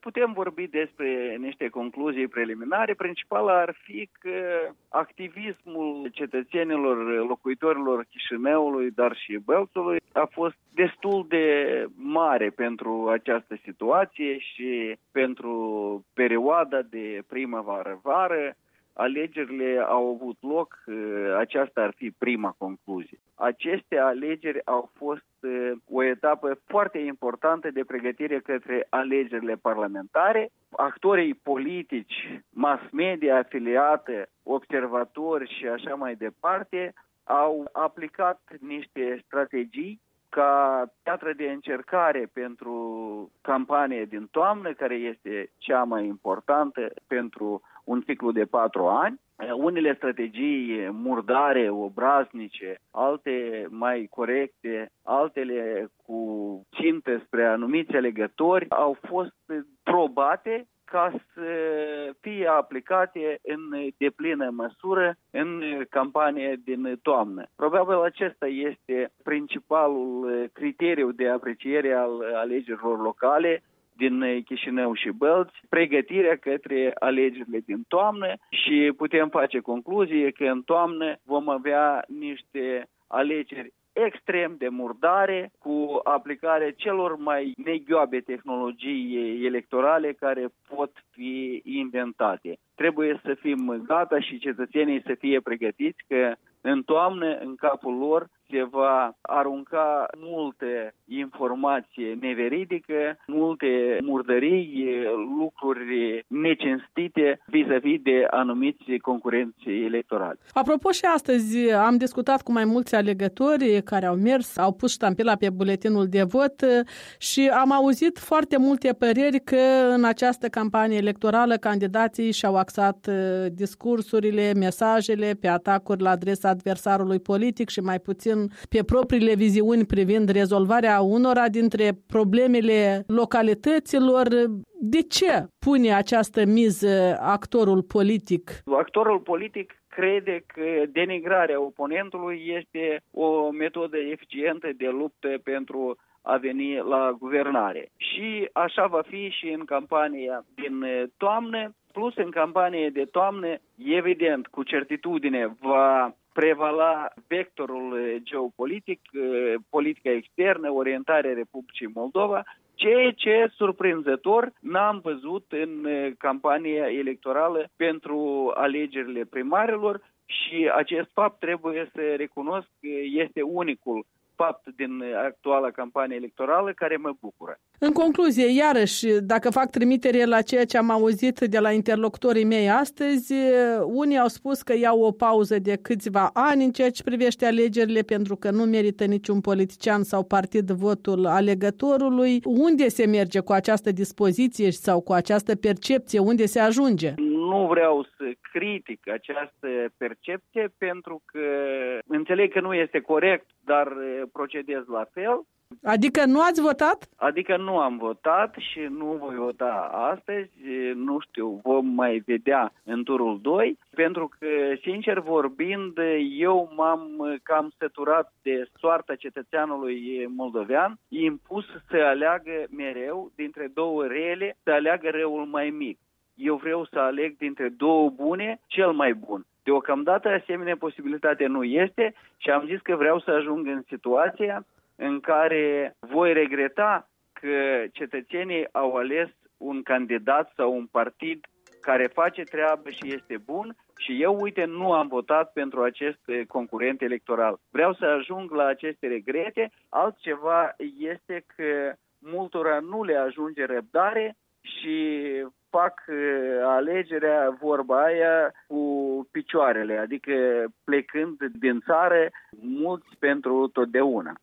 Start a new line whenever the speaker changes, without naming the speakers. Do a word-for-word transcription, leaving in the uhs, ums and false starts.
putem vorbi despre niște concluzii preliminare. Principala ar fi că activismul cetățenilor, locuitorilor Chișinăului, dar și Bălțului a fost destul de mare pentru această situație și pentru perioada de primăvară-vară. Alegerile au avut loc, aceasta ar fi prima concluzie. Aceste alegeri au fost o etapă foarte importantă de pregătire către alegerile parlamentare. Actorii politici, mass media afiliată, observatori și așa mai departe au aplicat niște strategii ca piatră de încercare pentru campania din toamnă, care este cea mai importantă pentru un ciclu de patru ani. Unele strategii murdare, obraznice, alte mai corecte, altele cu țintă spre anumiți alegători au fost probate ca să fie aplicate în deplină măsură în campania din toamnă. Probabil acesta este principalul criteriu de apreciere al alegerilor locale din Chișinău și Bălți, pregătirea către alegerile din toamnă și putem face concluzie că în toamnă vom avea niște alegeri extrem de murdare, cu aplicarea celor mai neghioabe tehnologii electorale care pot fi inventate. Trebuie să fim gata și cetățenii să fie pregătiți că în toamnă, în capul lor, se va arunca multe informație neveridică, multe murdării, lucruri necinstite vis-a-vis de anumiți concurenți electorali.
Apropo, și astăzi am discutat cu mai mulți alegători care au mers, au pus ștampila pe buletinul de vot și am auzit foarte multe păreri că în această campanie electorală candidații și-au axat discursurile, mesajele pe atacuri la adresa adversarului politic și mai puțin pe propriile viziuni privind rezolvarea unora dintre problemele localităților. De ce pune această miză actorul politic?
Actorul politic crede că denigrarea oponentului este o metodă eficientă de luptă pentru a veni la guvernare. Și așa va fi și în campania din toamnă, plus în campania de toamnă, evident, cu certitudine va prevala vectorul geopolitic, politica externă, orientarea Republicii Moldova, ceea ce, surprinzător, n-am văzut în campania electorală pentru alegerile primarilor și acest fapt trebuie să recunosc că este unicul fapt din actuala campanie electorală care mă bucură.
În concluzie, iarăși, dacă fac trimitere la ceea ce am auzit de la interlocutorii mei astăzi, unii au spus că iau o pauză de câțiva ani în ceea ce privește alegerile pentru că nu merită niciun politician sau partid votul alegătorului. Unde se merge cu această dispoziție sau cu această percepție? Unde se ajunge?
Nu vreau să critic această percepție pentru că înțeleg că nu este corect, dar procedez la fel.
Adică nu ați votat?
Adică nu am votat și nu voi vota astăzi, nu știu, vom mai vedea în turul doi, pentru că, sincer vorbind, eu m-am cam săturat de soarta cetățeanului moldovean, impus să aleagă mereu dintre două rele, să aleagă răul mai mic. Eu vreau să aleg dintre două bune cel mai bun. Deocamdată asemenea posibilitate nu este și am zis că vreau să ajung în situația în care voi regreta că cetățenii au ales un candidat sau un partid care face treabă și este bun și eu, uite, nu am votat pentru acest concurent electoral. Vreau să ajung la aceste regrete. Altceva este că multora nu le ajunge răbdare și fac alegerea, vorba aia, cu picioarele, adică plecând din țară, mulți pentru totdeauna.